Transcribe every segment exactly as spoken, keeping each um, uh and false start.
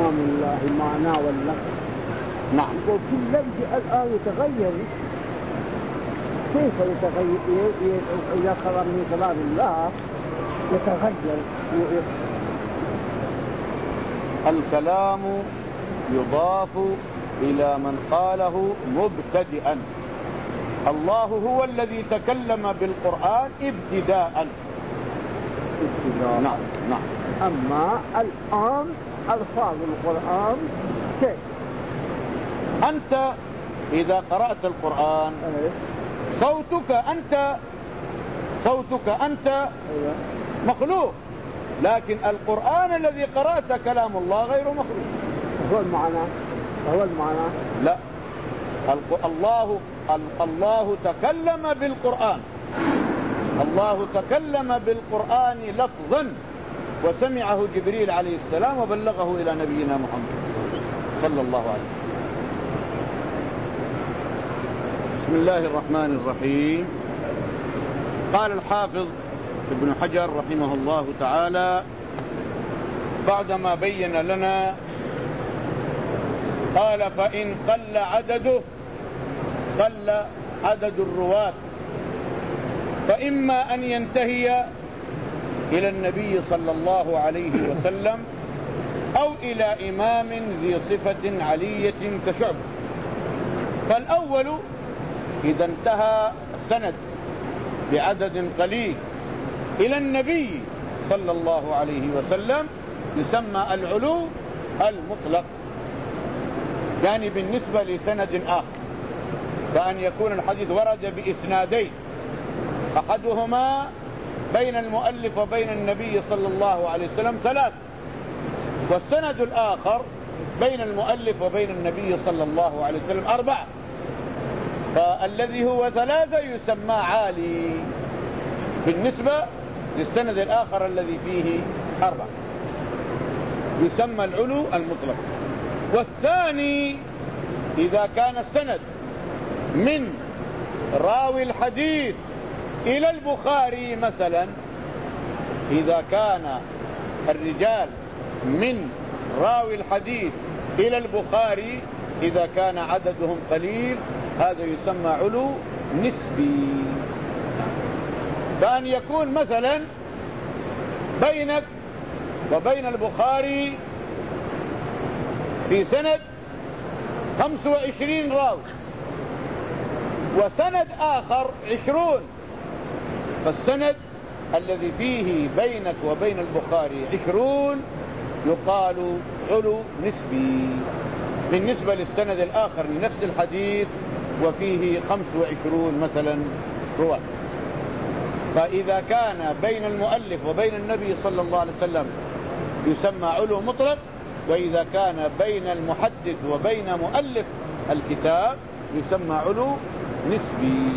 كلام الله معناه واللفظ. نعم. وكل لفظ الآن يتغير. كيف يتغير إذا خبر من كلام الله يتغير؟ الكلام يضاف إلى من قاله مبتدئا. الله هو الذي تكلم بالقرآن ابتداء. ابتداء. نعم نعم. أما الآن ألفاظ القرآن كيف؟ أنت إذا قرأت القرآن صوتك أنت صوتك أنت مخلوق، لكن القرآن الذي قرأت كلام الله غير مخلوق. هو المعنى هو المعنى لا، الله الله تكلم بالقرآن الله تكلم بالقرآن لفظا، وسمعه جبريل عليه السلام وبلغه إلى نبينا محمد صلى الله عليه وسلم. بسم الله الرحمن الرحيم. قال الحافظ ابن حجر رحمه الله تعالى بعدما بين لنا، قال: فإن قل عدده قل عدد الرواة، فإما أن ينتهي إلى النبي صلى الله عليه وسلم أو إلى إمام ذي صفة علية كشعب. فالأول إذا انتهى السند بعدد قليل إلى النبي صلى الله عليه وسلم يسمى العلو المطلق، يعني بالنسبة لسند آخر، كأن يكون الحديث ورد بإسنادين، أحدهما بين المؤلف وبين النبي صلى الله عليه وسلم ثلاث، والسند الآخر بين المؤلف وبين النبي صلى الله عليه وسلم أربعة. فالذي هو ثلاثة يسمى عالي بالنسبة للسند الآخر الذي فيه أربعة، يسمى العلو المطلق. والثاني إذا كان السند من راوي الحديث إلى البخاري مثلا، إذا كان الرجال من راوي الحديث إلى البخاري إذا كان عددهم قليل، هذا يسمى علو نسبي. كأن يكون مثلا بينك وبين البخاري في سند خمسة وعشرين راوي وسند آخر عشرون، فالسند الذي فيه بينك وبين البخاري عشرون يقال علو نسبي بالنسبة للسند الآخر لنفس الحديث وفيه خمس وعشرون مثلا رواة. فإذا كان بين المؤلف وبين النبي صلى الله عليه وسلم يسمى علو مطلق، وإذا كان بين المحدث وبين مؤلف الكتاب يسمى علو نسبي،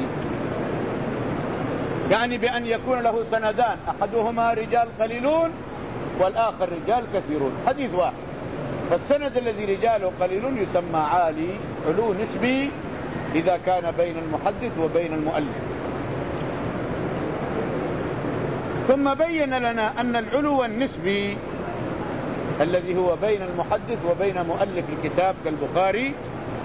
يعني بأن يكون له سندان، أحدهما رجال قليلون والآخر رجال كثيرون، حديث واحد، فالسند الذي رجاله قليلون يسمى عالي علو نسبي إذا كان بين المحدث وبين المؤلف. ثم بين لنا أن العلو النسبي الذي هو بين المحدث وبين مؤلف الكتاب كالبخاري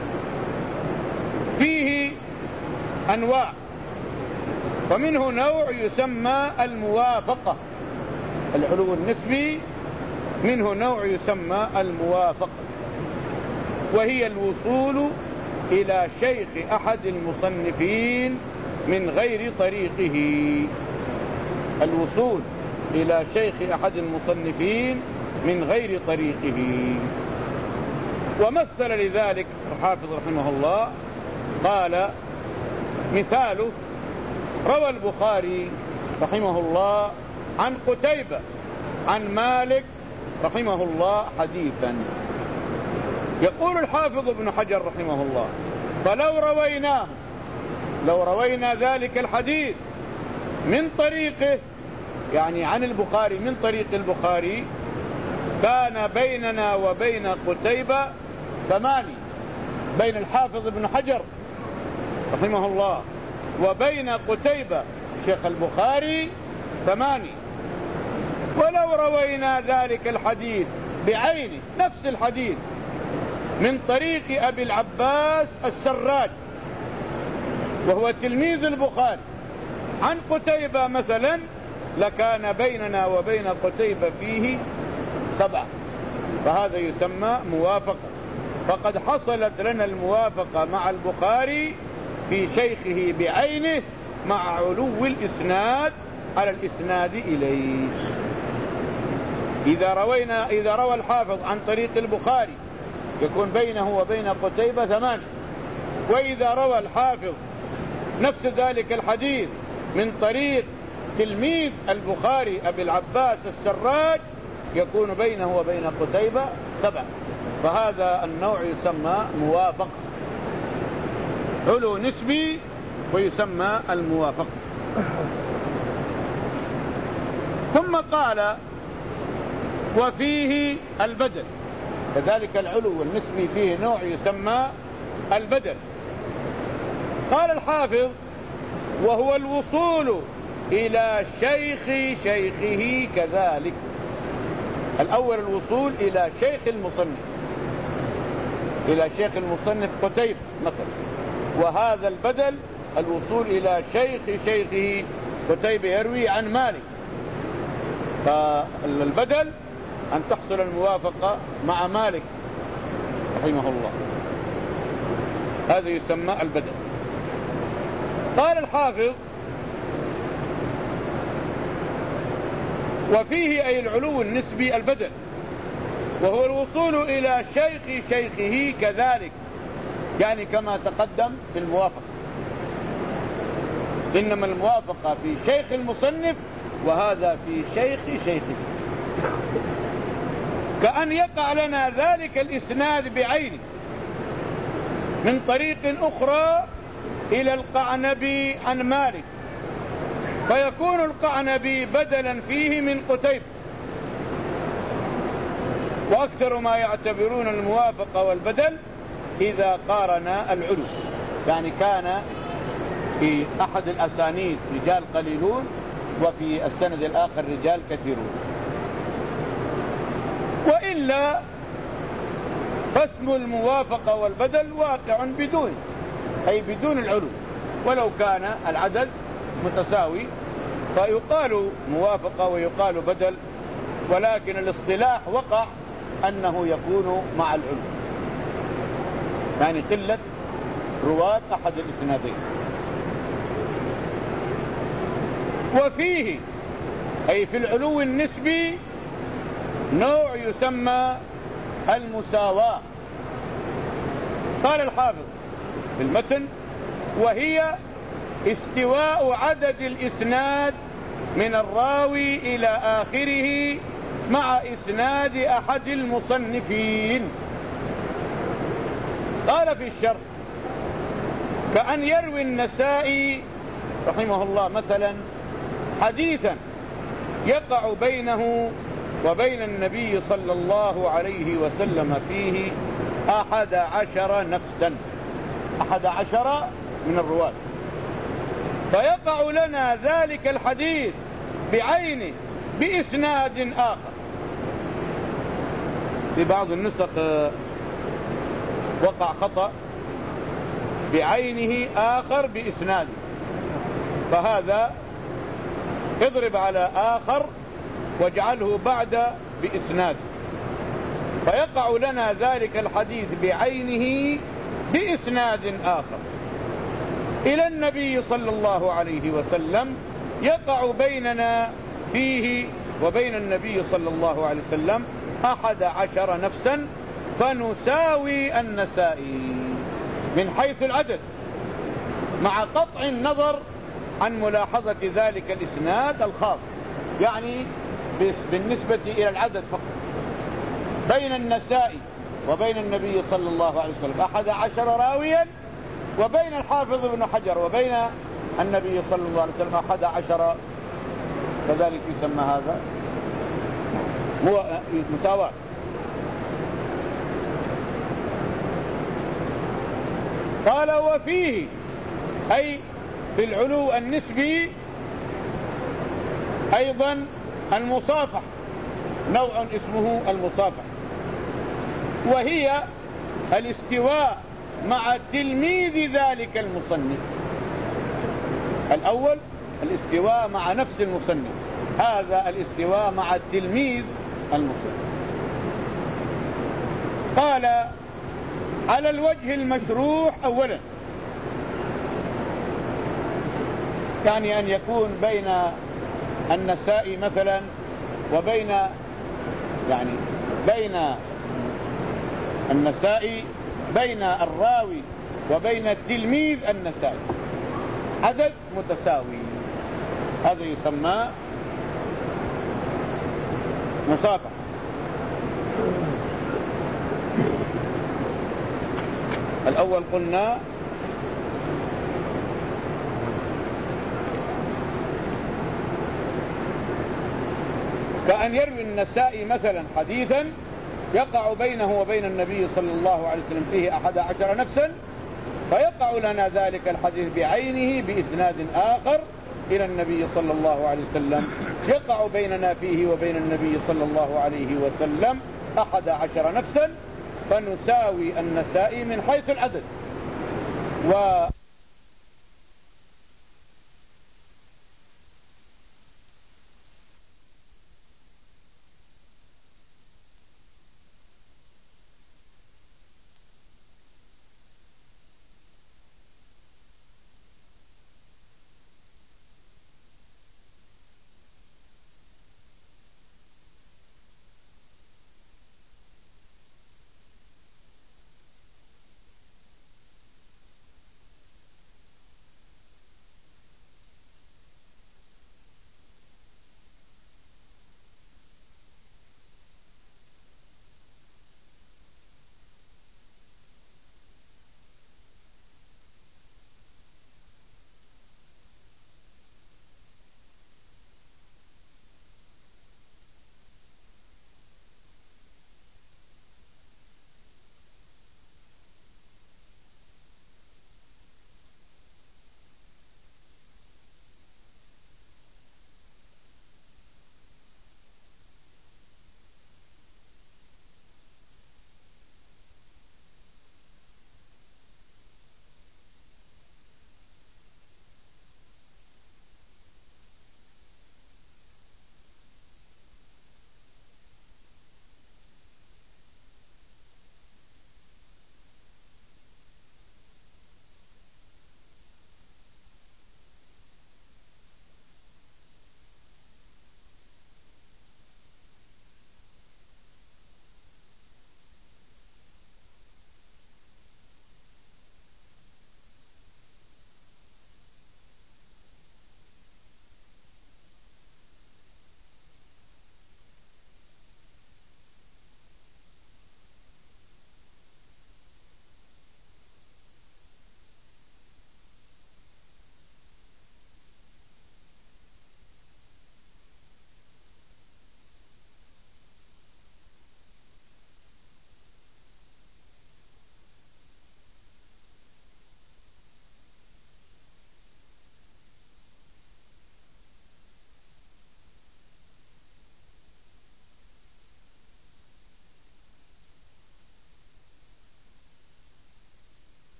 فيه أنواع، ومنه نوع يسمى الموافقة. العلو النسبي منه نوع يسمى الموافقة، وهي الوصول إلى شيخ أحد المصنفين من غير طريقه. الوصول إلى شيخ أحد المصنفين من غير طريقه. ومثل لذلك الحافظ رحمه الله قال: مثاله روى البخاري رحمه الله عن قتيبة عن مالك رحمه الله حديثا. يقول الحافظ ابن حجر رحمه الله: فلو رويناه لو روينا ذلك الحديث من طريقه، يعني عن البخاري من طريق البخاري، كان بيننا وبين قتيبة ثماني، بين الحافظ ابن حجر رحمه الله وبين قتيبة شيخ البخاري ثماني. ولو روينا ذلك الحديث بعينه نفس الحديث من طريق أبي العباس السراج وهو تلميذ البخاري عن قتيبة مثلا، لكان بيننا وبين قتيبة فيه سبعة، فهذا يسمى موافقة. فقد حصلت لنا الموافقة مع البخاري في شيخه بعينه مع علو الإسناد على الإسناد إليه. إذا روينا إذا روى الحافظ عن طريق البخاري يكون بينه وبين قتيبة ثمان، وإذا روى الحافظ نفس ذلك الحديث من طريق تلميذ البخاري أبي العباس السراج يكون بينه وبين قتيبة سبع، فهذا النوع يسمى موافق، علو نسبي ويسمى الموافق. ثم قال وفيه البدل، كذلك العلو النسبي فيه نوع يسمى البدل. قال الحافظ وهو الوصول إلى شيخ شيخه كذلك. الأول الوصول إلى شيخ المصنف، إلى شيخ المصنف قتيبة مثلا، وهذا البدل الوصول إلى شيخ شيخه قتيبة يروي عن مالك، فالبدل أن تحصل الموافقة مع مالك رحمه الله، هذا يسمى البدل. قال الحافظ وفيه أي العلو النسبي البدل، وهو الوصول إلى شيخ شيخه كذلك، يعني كما تقدم في الموافقة، إنما الموافقة في شيخ المصنف وهذا في شيخ شيخه، كأن يقع لنا ذلك الإسناد بعينه من طريق أخرى إلى القعنبي عن مالك، فيكون القعنبي بدلا فيه من قتيبة. وأكثر ما يعتبرون الموافقة والبدل إذا قارن العلو، يعني كان في أحد الأسانيد رجال قليلون وفي السند الآخر رجال كثيرون، وإلا فاسم الموافقة والبدل واقع بدون، أي بدون العلو، ولو كان العدد متساوي فيقال موافقة ويقال بدل، ولكن الاصطلاح وقع أنه يكون مع العلو، يعني قلة رواة أحد الإسنادين. وفيه أي في العلو النسبي نوع يسمى المساواة. قال الحافظ في المتن وهي استواء عدد الإسناد من الراوي إلى آخره مع إسناد أحد المصنفين. قال في الشرح كأن يروي النسائي رحمه الله مثلا حديثا يقع بينه وبين النبي صلى الله عليه وسلم فيه أحد عشر نفسا، أحد عشر من الرواة، فيقع لنا ذلك الحديث بعينه بإسناد آخر. في بعض النسخ وقع خطأ بعينه آخر بإسناده، فهذا اضرب على آخر واجعله بعد بإسناده، فيقع لنا ذلك الحديث بعينه بإسناد آخر إلى النبي صلى الله عليه وسلم، يقع بيننا فيه وبين النبي صلى الله عليه وسلم أحد عشر نفسا، فنساوي النسائي من حيث العدد مع قطع النظر عن ملاحظة ذلك الإسناد الخاص، يعني بالنسبة إلى العدد فقط. بين النسائي وبين النبي صلى الله عليه وسلم أحد عشر راويا، وبين الحافظ ابن حجر وبين النبي صلى الله عليه وسلم أحد عشر، كذلك يسمى هذا مساواة. قال وفيه أي في العلو النسبي أيضا المصافح، نوع اسمه المصافح، وهي الاستواء مع تلميذ ذلك المصنف. الأول الاستواء مع نفس المصنف، هذا الاستواء مع التلميذ المصنف. قال على الوجه المشروح أولا، يعني أن يكون بين النسائي مثلا وبين يعني بين النسائي بين الراوي وبين التلميذ النسائي عدد متساوي، هذا يسمى مصافحة. الأول قلنا كأن يروي النسائي مثلا حديثا يقع بينه وبين النبي صلى الله عليه وسلم فيه أحد عشر نفسا، فيقع لنا ذلك الحديث بعينه بإسناد آخر إلى النبي صلى الله عليه وسلم، يقع بيننا فيه وبين النبي صلى الله عليه وسلم أحد عشر نفسا، فنساوي النسائي من حيث العدد. و